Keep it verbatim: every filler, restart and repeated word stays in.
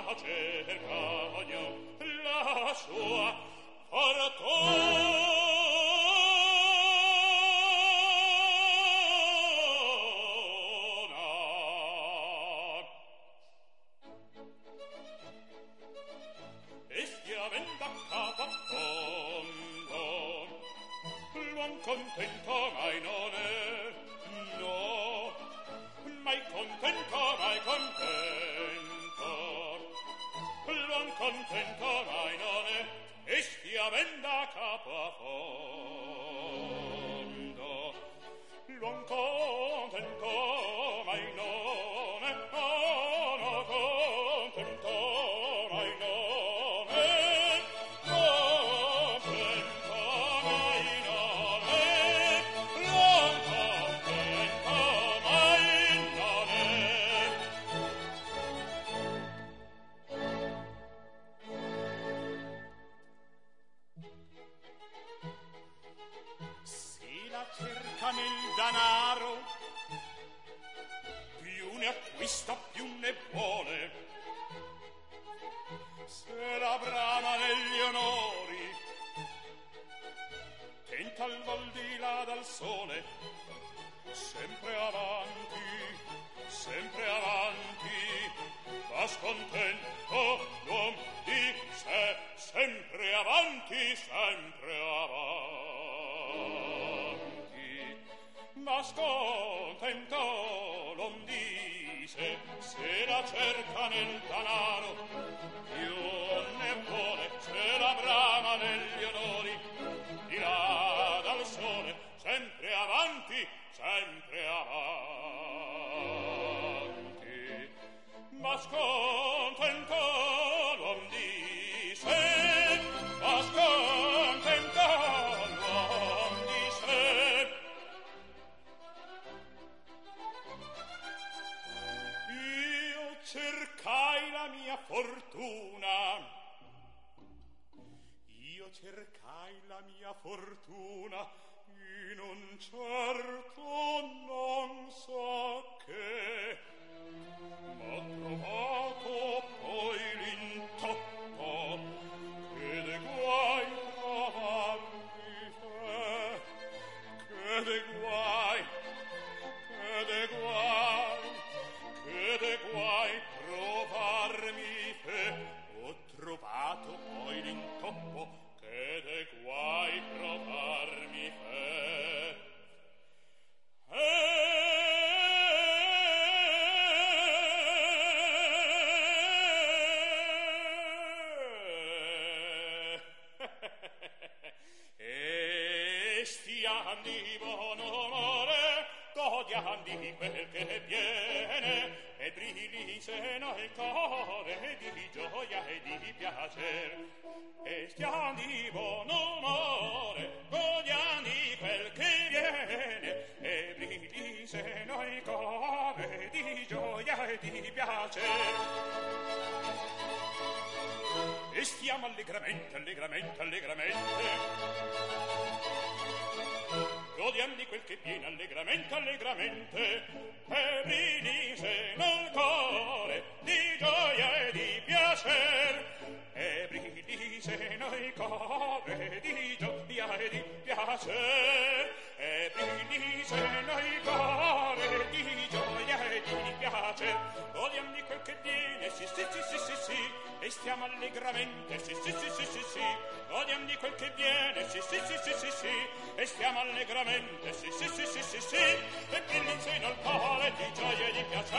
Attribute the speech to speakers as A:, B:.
A: cerca ognuno la sua fortuna. E schiavendo a capo a fondo, l'uom contento mai non è, no, mai contento, mai contento, l'uom contento mai non è, e schiavendo a capo a fondo, l'uom contento mai non è, no, no, contento mai non è. Nel danaro più ne acquista più ne vuole, se la brama negli onori tenta il vol di là dal sole, sempre avanti, sempre avanti, va scontento l'uom di sé, sempre avanti, sempre avanti. Ma scontento l'uom dice, se la cerca nel danaro, più ne vuole, se la brama negli onori, di là dal sole, sempre avanti, sempre avanti. Ma scontento l'uom dice, ma scontento l'uom dice, cercai la mia fortuna, io cercai la mia fortuna in un certo non so che, m'ho trovato poi l'intoppo, che de guai trovarmi fe, che de guai, che de guai, che de guai trovarmi fe, ho trovato poi l'intoppo, che de guai trovarmi fe. E stiandi buon umore, godiandi quel che viene, e brilli seno il cuore di gioia e di piacer. E stiamo di buon umore, godiandi quel che viene, e brilli seno il cuore di gioia e di piacer. E stiamo allegramente, allegramente, allegramente, godiam di quel che viene allegramente, allegramente, e brilli seno il cuore di gioia e di piacer, e brilli seno il cuore di gioia e di piacer, e brilli seno il cuore di gioia e di piacer. Godiam di quel che viene, sì, sì, sì, sì, sì, sì, e stiamo allegramente, sì, sì, sì, sì, sì, sì, godiam di quel che viene, sì, sì, sì, sì, sì, sì, e stiamo allegramente, sì, sì, sì, sì, sì, sì, e brilli in seno al cuore di gioia e di piacere.